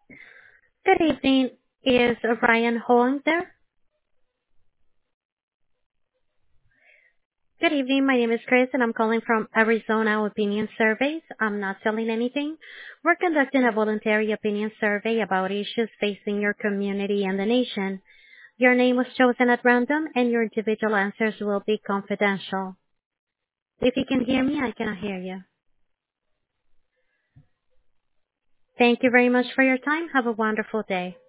Good evening. Is Ryan Hong there? Good evening. My name is Chris, and I'm calling from Arizona Opinion Surveys. I'm not selling anything. We're conducting a voluntary opinion survey about issues facing your community and the nation. Your name was chosen at random, and your individual answers will be confidential. If you can hear me, I cannot hear you. Thank you very much for your time. Have a wonderful day.